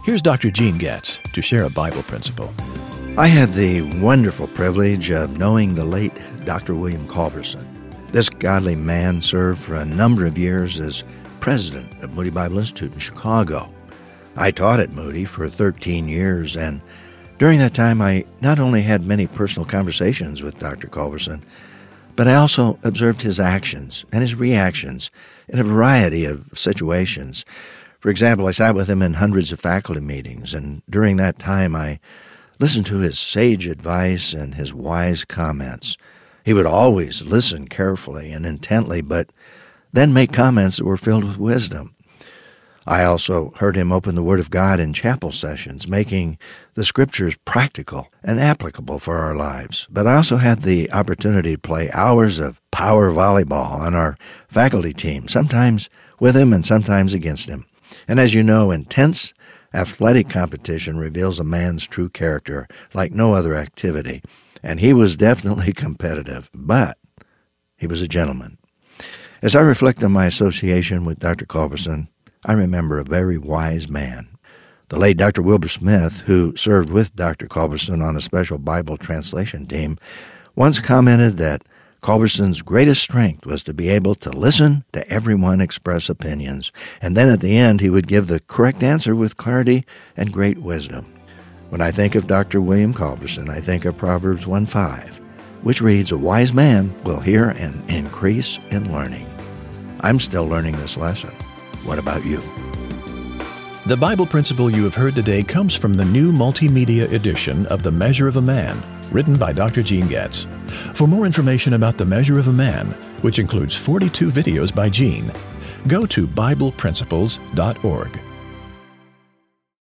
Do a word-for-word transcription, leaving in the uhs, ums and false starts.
Here's Doctor Gene Getz to share a Bible principle. I had the wonderful privilege of knowing the late Doctor William Culberson. This godly man served for a number of years as president of Moody Bible Institute in Chicago. I taught at Moody for thirteen years, and during that time I not only had many personal conversations with Doctor Culberson, but I also observed his actions and his reactions in a variety of situations. For example, I sat with him in hundreds of faculty meetings, and during that time I listened to his sage advice and his wise comments. He would always listen carefully and intently, but then make comments that were filled with wisdom. I also heard him open the Word of God in chapel sessions, making the Scriptures practical and applicable for our lives. But I also had the opportunity to play hours of power volleyball on our faculty team, sometimes with him and sometimes against him. And as you know, intense athletic competition reveals a man's true character like no other activity. And he was definitely competitive, but he was a gentleman. As I reflect on my association with Doctor Culberson, I remember a very wise man. The late Doctor Wilbur Smith, who served with Doctor Culberson on a special Bible translation team, once commented that Culberson's greatest strength was to be able to listen to everyone express opinions, and then at the end he would give the correct answer with clarity and great wisdom. When I think of Doctor William Culberson, I think of Proverbs one five, which reads, "A wise man will hear and increase in learning." I'm still learning this lesson. What about you? The Bible principle you have heard today comes from the new multimedia edition of The Measure of a Man, written by Doctor Gene Getz. For more information about The Measure of a Man, which includes forty-two videos by Gene, go to Bible Principles dot org.